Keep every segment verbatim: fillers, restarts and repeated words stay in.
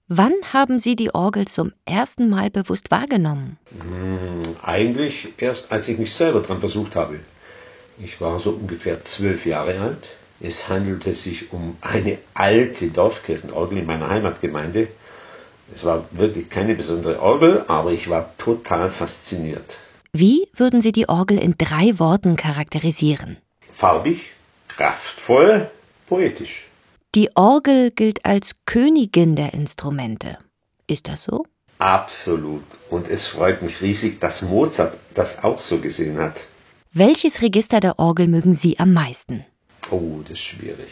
Wann haben Sie die Orgel zum ersten Mal bewusst wahrgenommen? Hm, eigentlich erst, als ich mich selber dran versucht habe. Ich war so ungefähr zwölf Jahre alt. Es handelte sich um eine alte Dorfkirchenorgel in meiner Heimatgemeinde. Es war wirklich keine besondere Orgel, aber ich war total fasziniert. Wie würden Sie die Orgel in drei Worten charakterisieren? Farbig, kraftvoll, poetisch. Die Orgel gilt als Königin der Instrumente. Ist das so? Absolut. Und es freut mich riesig, dass Mozart das auch so gesehen hat. Welches Register der Orgel mögen Sie am meisten? Oh, das ist schwierig.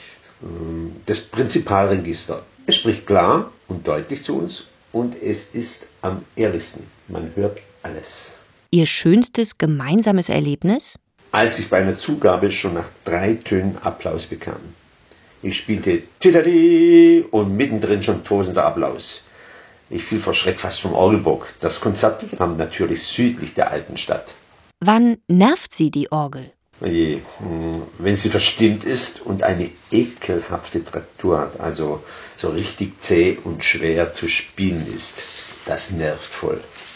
Das Prinzipalregister. Es spricht klar und deutlich zu uns und es ist am ehrlichsten. Man hört alles. Ihr schönstes gemeinsames Erlebnis? Als ich bei einer Zugabe schon nach drei Tönen Applaus bekam. Ich spielte Titadi und mittendrin schon tosender Applaus. Ich fiel vor Schreck fast vom Orgelbock. Das Konzert fand natürlich südlich der alten Stadt. Wann nervt Sie die Orgel? Oje, wenn sie verstimmt ist und eine ekelhafte Traktur hat, also so richtig zäh und schwer zu spielen ist, das nervt voll.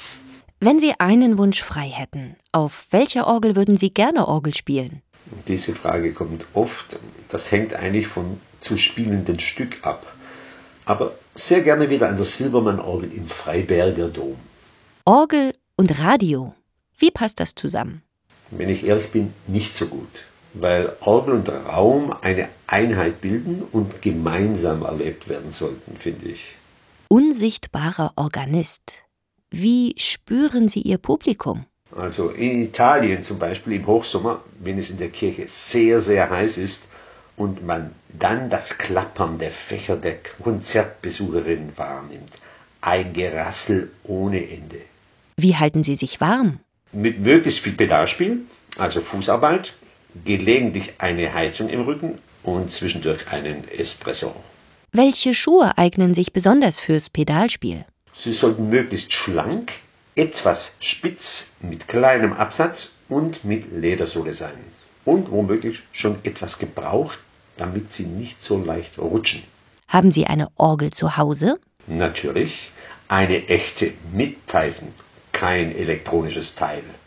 Wenn Sie einen Wunsch frei hätten, auf welcher Orgel würden Sie gerne Orgel spielen? Diese Frage kommt oft. Das hängt eigentlich vom zu spielenden Stück ab. Aber sehr gerne wieder an der Silbermann-Orgel im Freiberger Dom. Orgel und Radio, wie passt das zusammen? Wenn ich ehrlich bin, nicht so gut. Weil Orgel und Raum eine Einheit bilden und gemeinsam erlebt werden sollten, finde ich. Unsichtbarer Organist. Wie spüren Sie Ihr Publikum? Also in Italien zum Beispiel im Hochsommer, wenn es in der Kirche sehr, sehr heiß ist und man dann das Klappern der Fächer der Konzertbesucherin wahrnimmt. Ein Gerassel ohne Ende. Wie halten Sie sich warm? Mit möglichst viel Pedalspiel, also Fußarbeit, gelegentlich eine Heizung im Rücken und zwischendurch einen Espresso. Welche Schuhe eignen sich besonders fürs Pedalspiel? Sie sollten möglichst schlank, etwas spitz, mit kleinem Absatz und mit Ledersohle sein. Und womöglich schon etwas gebraucht, damit sie nicht so leicht rutschen. Haben Sie eine Orgel zu Hause? Natürlich, eine echte mit Pfeifen, kein elektronisches Teil.